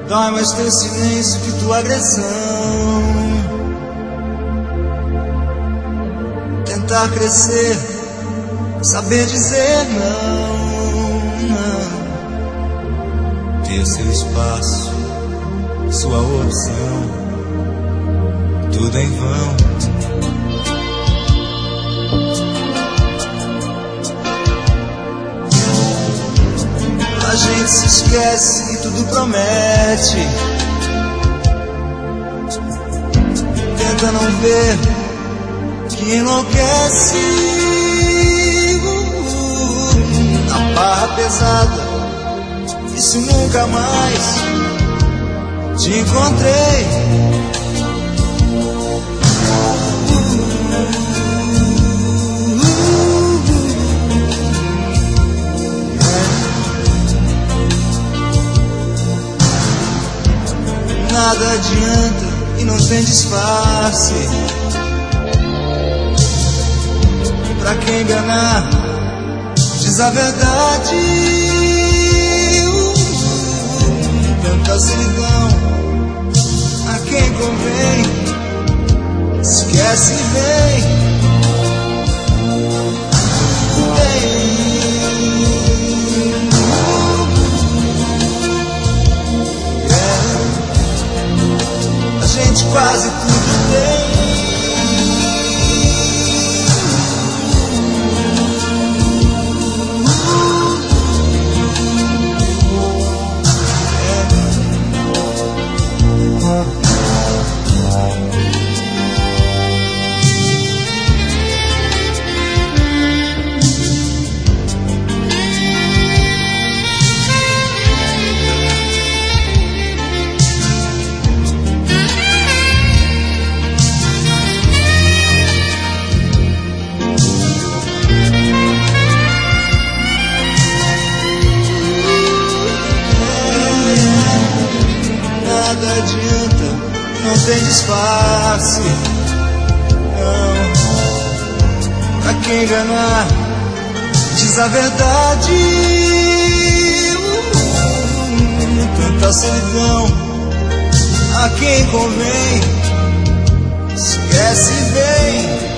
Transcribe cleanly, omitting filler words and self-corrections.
Dói mais teu silêncio que tua agressão. Tentar crescer, saber dizer não, não. Ter seu espaço, sua opção, tudo em vão. A gente se esquece e tudo promete. Tenta não ver que enlouquece. A barra pesada, e se nunca mais te encontrei. Nada adianta e não tem disfarce. Pra quem enganar, diz a verdade. Tanta solidão, a quem convém, esquece e vem. A gente quase tudo tem. Nada adianta, não tem disfarce. Não, pra quem enganar, diz a verdade. Tanta solidão, a quem convém, esquece bem.